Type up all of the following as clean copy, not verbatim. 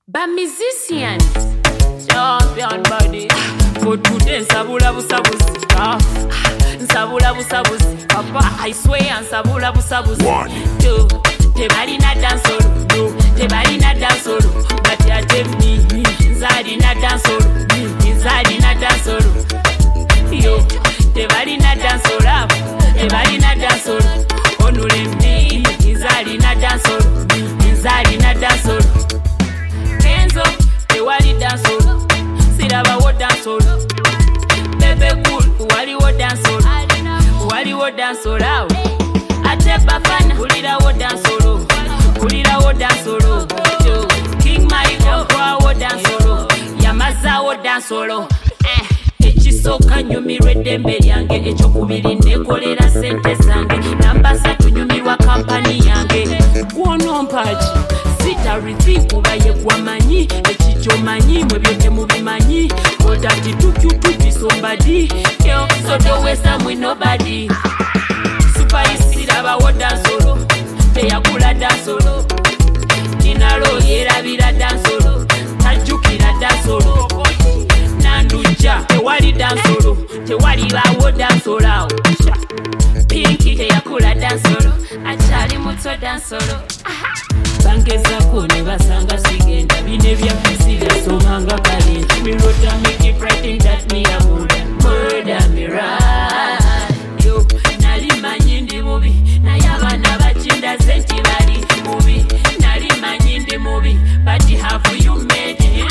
Ba musician champion body for today nsabula busabuzi nsabula busabuzi papa I swear nsabula busabuzi two tebalina dansolo no tebalina dansolo but ya temi nzalina dansolo nzalina dansolo yo tebalina dansolo tebalina dansolo onulembi nzalina dansolo nzalina dansolo kenzo tewali dansolo sirabawo dansolo bebe cool waliwo dansolo ate bafana kulirawo dansolo King Michael kwawo dansolo yamazawo dansolo ekisooka nyumirwa eddembe lyange ekyokubiri nekolera sente zange namba 3 nyumirwa kampani yange gwono mpaji sitariti kuba yegwamanyi ekikyomanyi mwebyo temubimanyi otati tukyutubi somebody so don't waste time with nobody supayisirabawo dansolo teyakula dansolo kinalo yerabira dansolo tajjukira dansolo nanduja tewali dansolo tewalibawo dansolo awo pinki teyakula dansolo akyali muto dansolo bangezako ne basanga sigenda bine byafisiga somanga kale mirota miki writing that me a murder me right yo nali manyi ndi mubi naye abaana bakinda senti bali mubi nali manyi ndi mubi but have you made it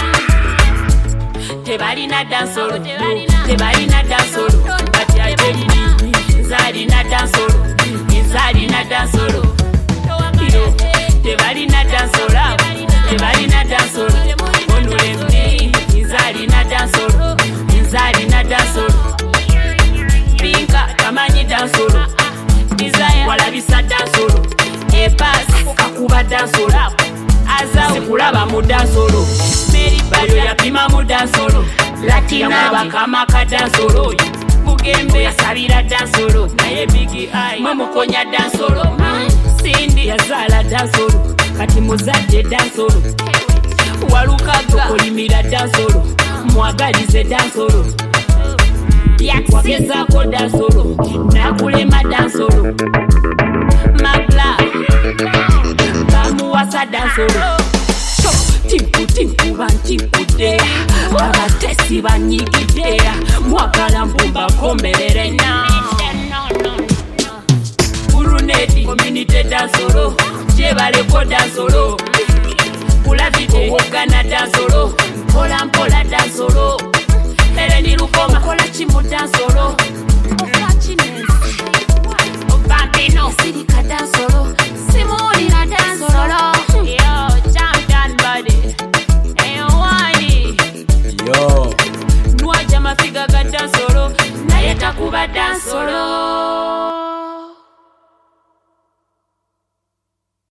tebalina dansolo tebalina dansolo but ya temi nzalina dansolo nzalina dansolo tebalina dansolo onulembi nzalina dansolo pinka tamanyi dansolo desire walabisa dansolo epas kakuba dansolo azawe kulaba mu dansolo meri bayo yapima mu dansolo latina bakamaka dansolo bugembe yasabira dansolo naye bigi eye mumukonya dansolo Cindy yazala dansolo kati muzadde dansolo walukago olimira dansolo mwagalize dansolo yakugezaako dansolo nakulema dansolo magla bamuwasa dansolo tinku bantinkudde abatesi banyigidde mwagala mbumba kombererena community dansolo jebaleko dansolo kulavite ogana